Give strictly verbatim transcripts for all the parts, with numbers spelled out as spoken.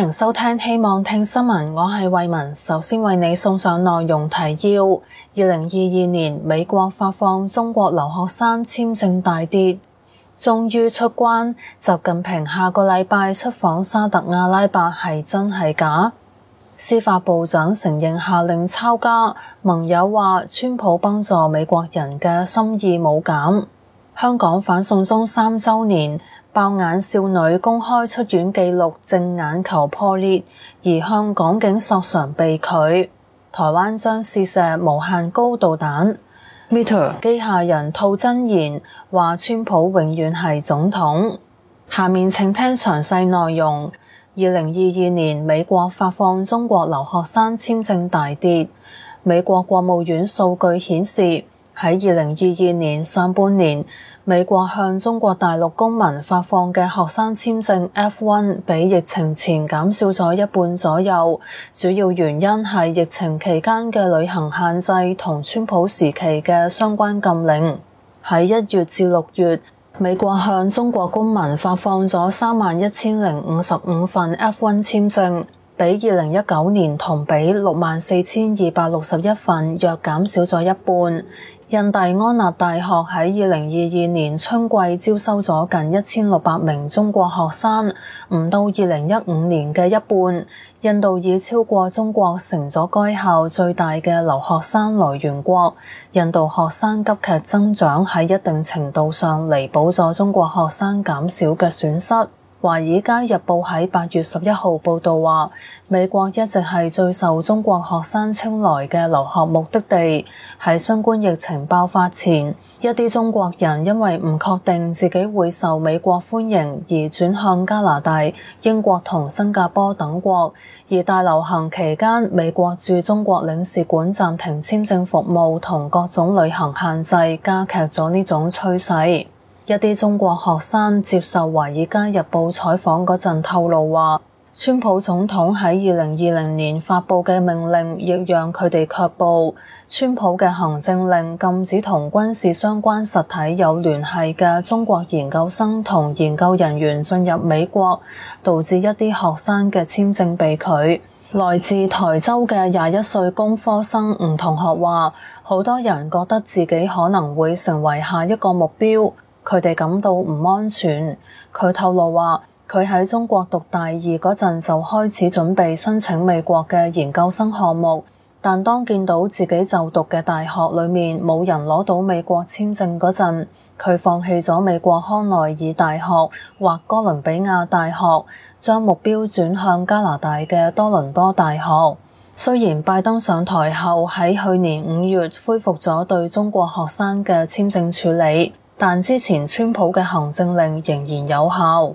迎收聽希望聽新聞，我係慧雯，首先為你送上內容提要。二零二二年美國發放中國留學生簽證大跌，終於出關，習近平下個禮拜出訪沙特阿拉伯係真係假？司法部長承認下令抄家，盟友話川普幫助美國人嘅心意冇減。香港反送中三週年，爆眼少女公開出院記錄正眼球破裂，而向港警索償被拒。台灣將試射無限高導彈。Meta 機械人吐真言，話川普永遠係總統。下面請聽詳細內容。二零二二年美國發放中國留學生簽證大跌。美國國務院數據顯示，喺二零二二年上半年，美國向中國大陸公民發放嘅學生簽證 F 一 比疫情前減少咗一半左右，主要原因係疫情期間嘅旅行限制同川普時期嘅相關禁令。喺一月至六月，美國向中國公民發放咗三萬一千零五十五份 F 一 簽證，比二零一九年同比六萬四千二百六十一份，約減少咗一半。印第安納大學喺二零二二年春季招收咗近一千六百名中國學生，唔到二零一五年嘅一半。印度已超過中國成咗該校最大嘅留學生來源國。印度學生急劇增長喺一定程度上彌補咗中國學生減少嘅損失。華爾街日報喺八月十一號報道話，美國一直係最受中國學生青睞嘅留學目的地。喺新冠疫情爆發前，一啲中國人因為唔確定自己會受美國歡迎而轉向加拿大、英國同新加坡等國。而大流行期間，美國駐中國領事館暫停簽證服務同各種旅行限制，加劇咗呢種趨勢。一啲中國學生接受《華爾街日報》採訪嗰陣透露話，川普總統喺二零二零年發布嘅命令亦讓佢哋卻步。川普嘅行政令禁止同軍事相關實體有聯繫嘅中國研究生同研究人員進入美國，導致一啲學生嘅簽證被拒。來自台州嘅廿一歲工科生吳同學話，好多人覺得自己可能會成為下一個目標。佢哋感到唔安全。佢透露話，佢喺中國讀大二嗰陣就開始準備申請美國嘅研究生項目，但當見到自己就讀嘅大學裡面冇人攞到美國簽證嗰陣，佢放棄咗美國康奈爾大學或哥倫比亞大學，將目標轉向加拿大嘅多倫多大學。雖然拜登上台後喺去年五月恢復咗對中國學生嘅簽證處理，但之前川普嘅行政令仍然有效。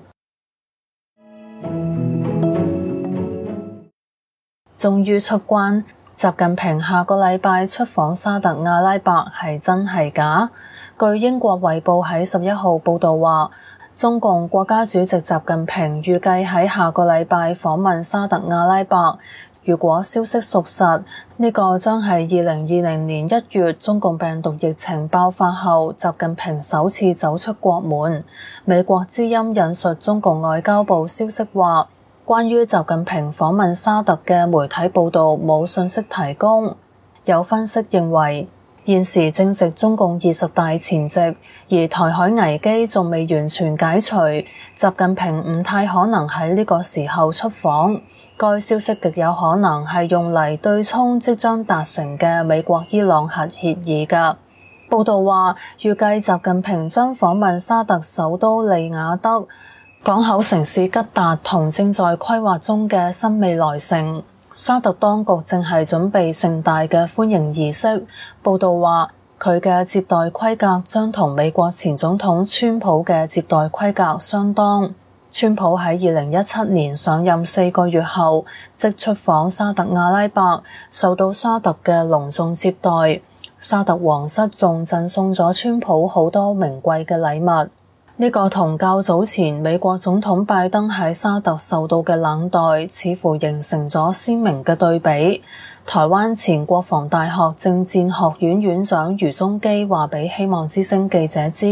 終於出關，習近平下個禮拜出訪沙特阿拉伯係真係假？據英國衛報喺十一號報導話，中共國家主席習近平預計喺下個禮拜訪問沙特阿拉伯。如果消息屬實，呢個將係二零二零年一月中共病毒疫情爆發後，習近平首次走出國門。美國之音引述中共外交部消息話，關於習近平訪問沙特嘅媒體報導冇信息提供。有分析認為，現時正值中共二十大前夕，而台海危機仲未完全解除，習近平唔太可能喺呢個時候出訪。該消息極有可能係用嚟對沖即將達成嘅美國伊朗核協議㗎。報道話，預計習近平將訪問沙特首都利雅得、港口城市吉達同正在規劃中嘅新未來城。沙特當局正係準備盛大嘅歡迎儀式。報道話，佢嘅接待規格將同美國前總統川普嘅接待規格相當。川普喺二零一七年上任四個月後，即出訪沙特阿拉伯，受到沙特嘅隆重接待。沙特皇室仲贈送咗川普好多名貴嘅禮物。呢個同較早前美國總統拜登喺沙特受到嘅冷待，似乎形成咗鮮明嘅對比。台灣前國防大學政戰學院院長余宗基話俾希望之聲記者知，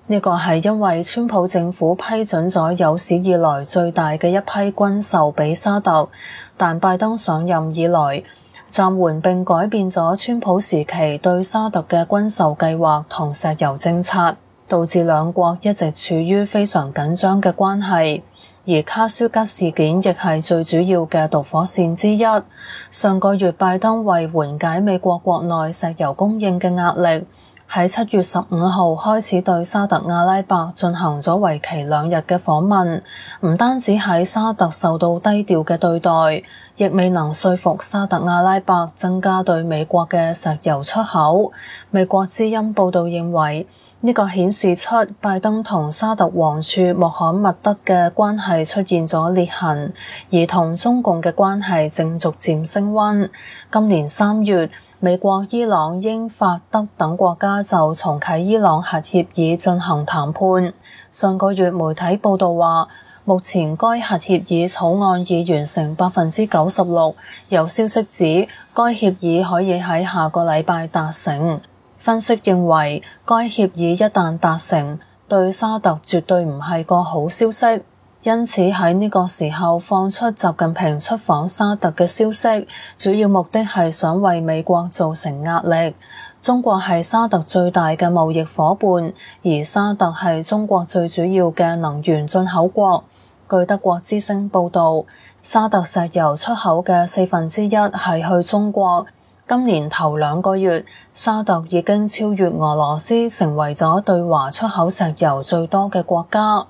呢個係因為川普政府批准咗有史以來最大嘅一批軍售俾沙特，但拜登上任以來暫緩並改變咗川普時期對沙特嘅軍售計劃同石油政策，導致兩國一直處於非常緊張嘅關係。而卡舒吉事件亦係最主要嘅導火線之一。上個月拜登為緩解美國國內石油供應嘅壓力，喺七月十五號開始對沙特阿拉伯進行咗為期兩日嘅訪問，唔單止喺沙特受到低調嘅對待，亦未能說服沙特阿拉伯增加對美國嘅石油出口。美國之音報導認為，呢個顯示出拜登同沙特王儲穆罕默德嘅關係出現咗裂痕，而同中共嘅關係正逐漸升溫。今年三月，美國、伊朗、英、法、德等國家就重啟伊朗核協議進行談判。上個月媒體報導話，目前該核協議草案已完成百分之九十六，有消息指該協議可以喺下個禮拜達成。分析認為，該協議一旦達成，對沙特絕對唔係個好消息。因此喺呢個時候放出習近平出訪沙特嘅消息，主要目的係想為美國造成壓力。中國係沙特最大嘅貿易夥伴，而沙特係中國最主要嘅能源進口國。據德國之聲報導，沙特石油出口嘅四分之一係去中國。今年頭兩個月，沙特已經超越俄羅斯，成為咗對華出口石油最多嘅國家。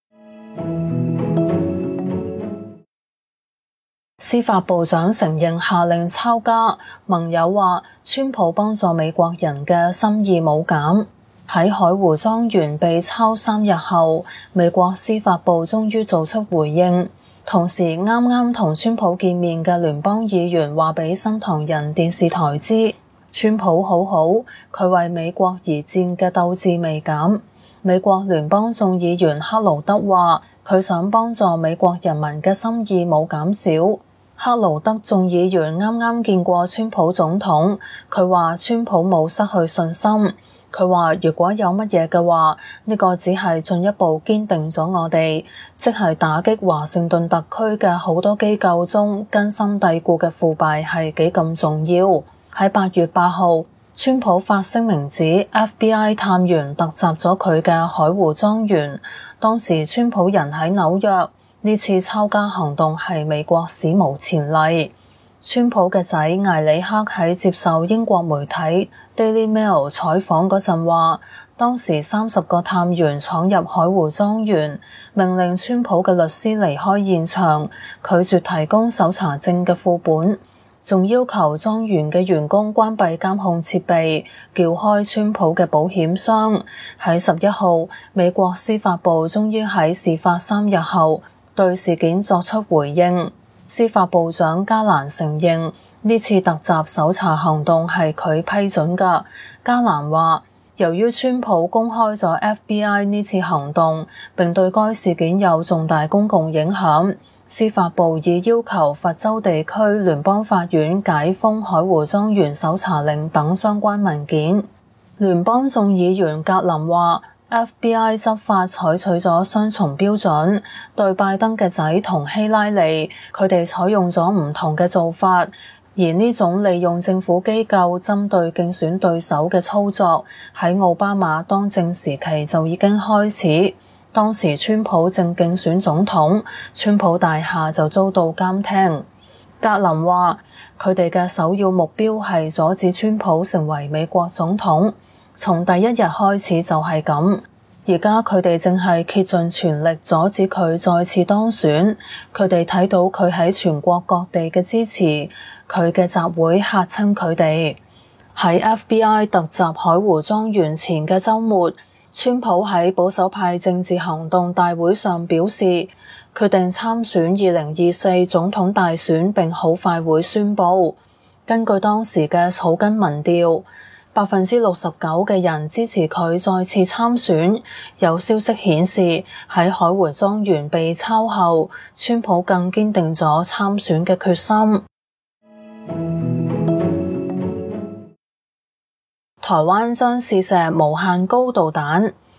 司法部長承認下令抄家，盟友話川普幫助美國人嘅心意冇減。喺海湖莊園被抄三日後，美國司法部終於做出回應。同時，啱啱同川普見面嘅聯邦議員話俾新唐人電視台知，川普好好，佢為美國而戰嘅鬥志未減。美國聯邦眾議員克勞德話，佢想幫助美國人民嘅心意冇減少。克勞德眾議員啱啱見過川普總統，佢話川普冇失去信心。佢話如果有乜嘢嘅話，呢個只係進一步堅定咗我哋，即係打擊華盛頓特區嘅好多機構中根深蒂固嘅腐敗係幾咁重要。喺八月八號，川普發聲明指 F B I 探員突襲咗佢嘅海湖莊園，當時川普人喺紐約。呢次抄家行動係美國史無前例。川普嘅仔艾里克喺接受英國媒體 Daily Mail 採訪嗰陣話，當時三十個探員闖入海湖莊園，命令川普嘅律師離開現場，拒絕提供搜查證嘅副本，仲要求莊園嘅員工關閉監控設備，撬開川普嘅保險箱。喺十一號，美國司法部終於喺事發三日後對事件作出回應。司法部長加蘭承認呢次突襲搜查行動係佢批准㗎。加蘭話，由於川普公開咗 F B I 呢次行動，並對該事件有重大公共影響，司法部已要求佛州地區聯邦法院解封海湖莊園搜查令等相關文件。聯邦眾議員格林話，F B I 執法採取咗雙重標準，對拜登嘅仔同希拉里，佢哋採用咗唔同嘅做法，而呢種利用政府機構針對競選對手嘅操作，喺奧巴馬當政時期就已經開始。當時川普正競選總統，川普大廈就遭到監聽。格林話，佢哋嘅首要目標係阻止川普成為美國總統。從第一日開始就係咁，而家佢哋正係竭盡全力阻止佢再次當選。佢哋睇到佢喺全國各地嘅支持，佢嘅集會嚇親佢哋。喺 F B I 突襲海湖莊園前嘅週末，川普喺保守派政治行動大會上表示，決定參選二零二四總統大選，並好快會宣佈。根據當時嘅草根民調，百分之六十九嘅人支持佢再次參選。有消息顯示，喺海湖莊園被抄後，川普更堅定咗參選嘅決心。台灣將試射無限高導彈。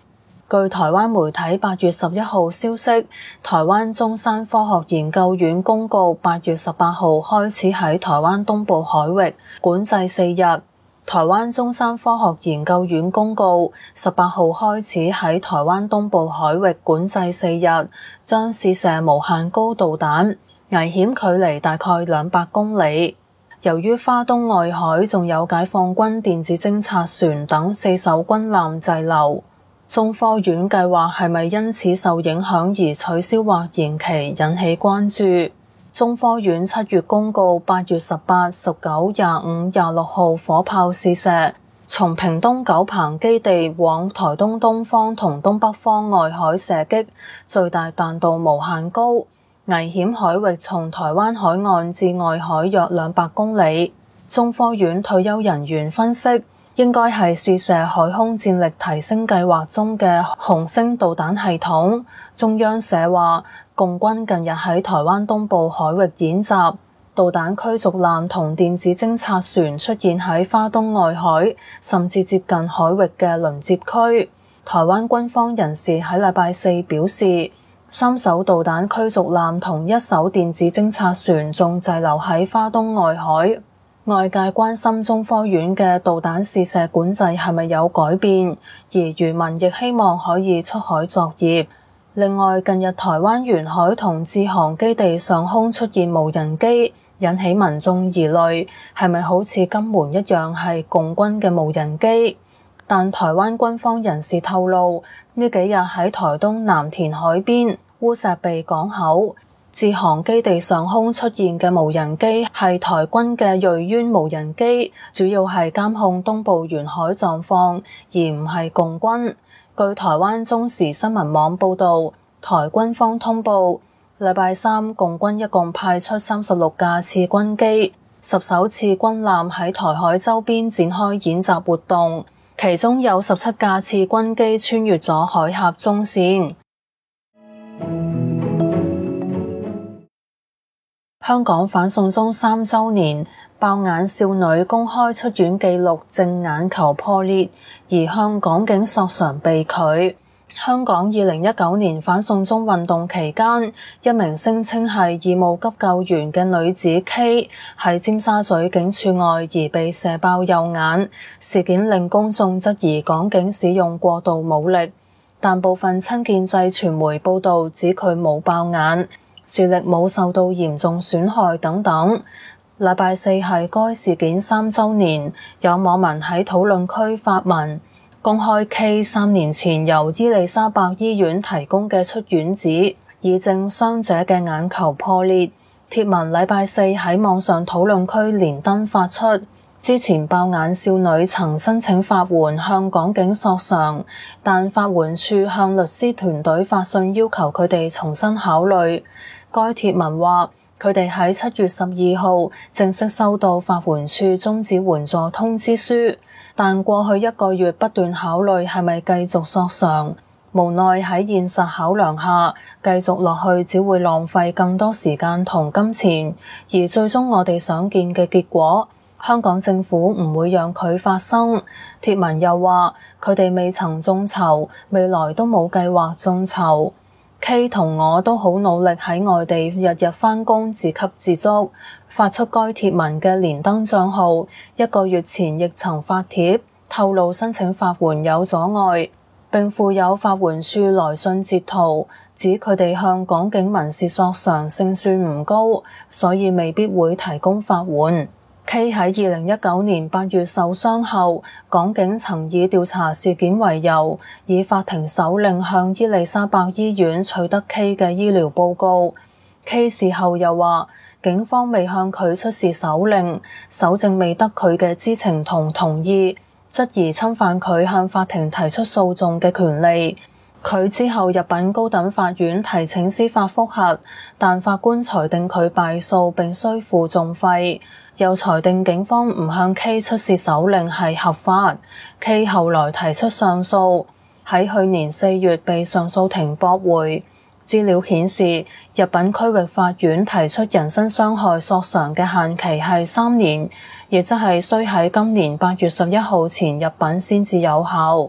據台灣媒體八月十一號消息，台灣中山科學研究院公告八月十八號開始喺台灣東部海域管制四日。台灣中山科學研究院公告十八號開始喺台灣東部海域管制四日，將試射無限高導彈，危險距離大概兩百公里。由於花東外海仲有解放軍電子偵察船等四艘軍艦滯留，中科院計劃係咪因此受影響而取消或延期，引起關注。中科院七月公告八月十八、十九、廿五、廿六號火炮試射，從屏東九鵬基地往台東東方同東北方外海射擊，最大彈道無限高，危險海域從台灣海岸至外海約兩百公里。中科院退休人員分析，應該係試射海空戰力提升計劃中嘅紅星導彈系統。中央社話，共軍近日喺台灣東部海域演習，導彈驅逐艦同電子偵察船出現喺花東外海，甚至接近海域嘅鄰接區。台灣軍方人士喺禮拜四表示，三艘導彈驅逐艦同一艘電子偵察船仲滯留喺花東外海。外界關心中科院嘅導彈試射管制係咪有改變，而漁民亦希望可以出海作業。另外，近日台灣沿海同志航基地上空出現無人機，引起民眾疑慮，係咪好似金門一樣係共軍嘅無人機？但台灣軍方人士透露，呢幾日喺台東南田海邊烏石鼻港口志航基地上空出現嘅無人機係台軍嘅銳淵無人機，主要係監控東部沿海狀況，而唔係共軍。據台灣中時新聞網報導，台軍方通報，禮拜三共軍一共派出三十六架次軍機、十艘次軍艦喺台海周邊展開演習活動，其中有十七架次軍機穿越咗海峽中線。香港反送中三週年，爆眼少女公開出院記錄正眼球破裂，而向港警索償被拒。香港二零一九年反送中運動期間，一名聲稱係義務急救員嘅女子 K 喺尖沙咀警署外疑被射爆右眼，事件令公眾質疑港警使用過度武力，但部分親建制傳媒報導指佢冇爆眼，視力冇受到嚴重損害等等。禮拜四係該事件三週年，有網民喺討論區發文，公開 K 三年前由伊利沙伯醫院提供嘅出院紙，以證傷者嘅眼球破裂。貼文禮拜四喺網上討論區連登發出。之前爆眼少女曾申請法援向港警索償，但法援處向律師團隊發信要求佢哋重新考慮。該貼文話，佢哋喺七月十二號正式收到法援處終止援助通知書，但過去一個月不斷考慮係咪繼續索償，無奈喺現實考量下，繼續落去只會浪費更多時間同金錢，而最終我哋想見嘅結果，香港政府唔會讓佢發生。貼文又話，佢哋未曾眾籌，未來都冇計劃眾籌。K 同我都好努力喺外地日日返工自給自足。發出該貼文嘅連登帳號一個月前亦曾發帖透露申請法援有阻礙，並附有法援處來信截圖，指佢哋向港警民事索償勝算唔高，所以未必會提供法援。K 喺二零一九年八月受傷後，港警曾以調查事件為由，以法庭手令向伊利沙伯醫院取得 K 嘅醫療報告。K 事後又話，警方未向佢出示手令，搜證未得佢嘅知情同同意，質疑侵犯佢向法庭提出訴訟嘅權利。佢之後入稟高等法院提請司法覆核，但法官裁定佢敗訴並需付訟費，又裁定警方唔向 K 出示手令係合法。K 後來提出上訴，喺去年四月被上訴庭駁回。資料顯示，入稟區域法院提出人身傷害索償嘅限期係三年，亦即係需喺今年八月十一號前入稟先至有效。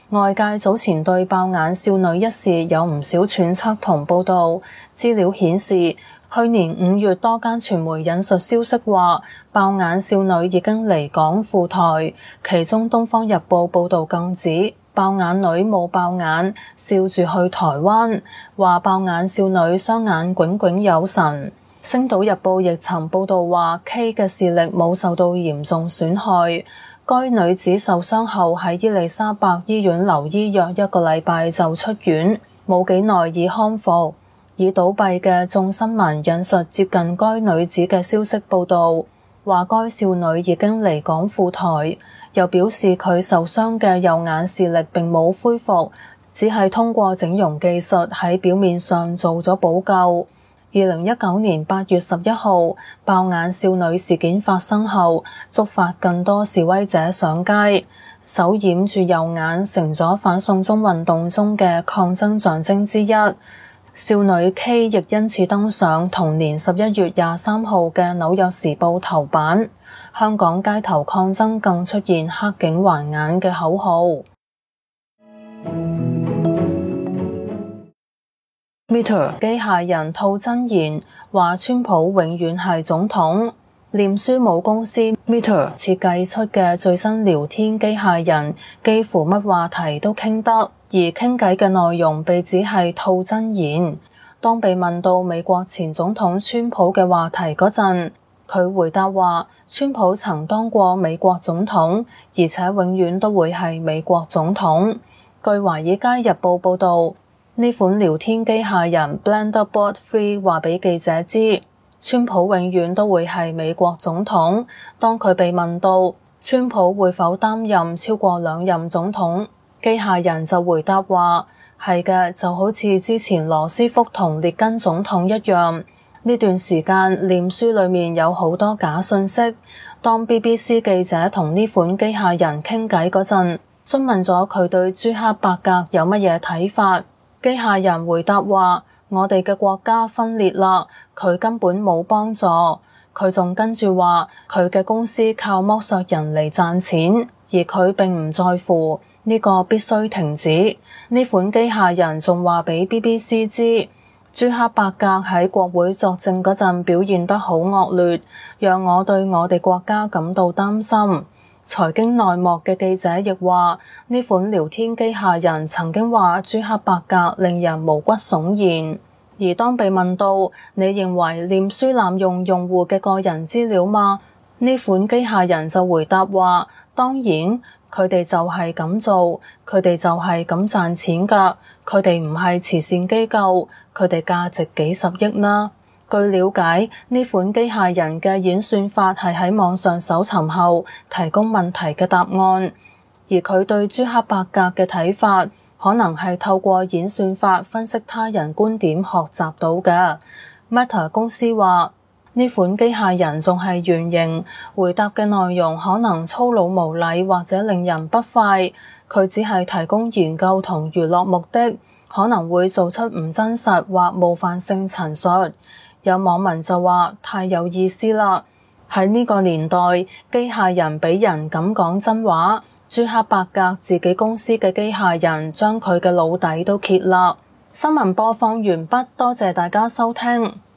外界早前對爆眼少女一事有唔少揣測同報導，資料顯示，去年五月多間傳媒引述消息話，爆眼少女已經離港赴台，其中《東方日報》報導更指，爆眼女冇爆眼，笑住去台灣，話爆眼少女雙眼炯炯有神。《星島日報》亦曾報導話 K 嘅視力冇受到嚴重損害。該女子受傷後喺伊利沙伯醫院留醫約一個禮拜就出院，冇幾耐已康復。已倒閉嘅眾新聞引述接近該女子嘅消息報導，話該少女已經離港赴台，又表示佢受傷嘅右眼視力並冇恢復，只係通過整容技術喺表面上做咗補救。二零一九年八月十一號，爆眼少女事件發生後，觸發更多示威者上街，手掩住右眼成咗反送中運動中嘅抗爭象徵之一。少女 K 亦因此登上同年十一月廿三號嘅紐約時報頭版。香港街頭抗爭更出現黑警還眼嘅口號。Meta 機械人吐真言，話川普永遠係總統。臉書母公司 Meta 設計出嘅最新聊天機械人，幾乎乜話題都傾得，而傾偈嘅內容被指係吐真言。當被問到美國前總統川普嘅話題嗰陣，佢回答話：川普曾當過美國總統，而且永遠都會係美國總統。據《華爾街日報》報導，呢款聊天機械人 Blender Bot 三話俾記者知，川普永遠都會係美國總統。當佢被問到川普會否擔任超過兩任總統，機械人就回答話：係嘅，就好似之前羅斯福同列根總統一樣。呢段時間臉書裏面有好多假訊息。當 B B C 記者同呢款機械人傾偈嗰陣，詢問咗佢對朱克伯格有乜嘢睇法。機械人回答話：我哋嘅國家分裂啦，佢根本冇幫助。佢仲跟住話，佢嘅公司靠剝削人嚟賺錢，而佢並唔在乎，呢個必須停止。呢款機械人仲話俾 B B C 知，朱克伯格喺國會作證嗰陣表現得好惡劣，讓我對我哋國家感到擔心。財經內幕嘅記者亦話，呢款聊天機械人曾經話朱克伯格令人毛骨悚然。而當被問到你認為臉書濫用用戶嘅個人資料嗎？呢款機械人就回答話：當然，佢哋就係咁做，佢哋就係咁賺錢㗎。佢哋唔係慈善機構，佢哋價值幾十億啦。據了解，呢款機械人嘅演算法係喺網上搜尋後提供問題嘅答案，而佢對朱克伯格嘅睇法可能係透過演算法分析他人觀點學習到嘅。Meta 公司話，呢款機械人仲係原型，回答嘅內容可能粗魯無禮或者令人不快。佢只係提供研究同娛樂目的，可能會做出唔真實或冒犯性陳述。有網民就話太有意思啦！喺呢個年代，機械人俾人敢講真話。朱克伯格自己公司嘅機械人將佢嘅老底都揭啦。新聞播放完畢，多謝大家收聽。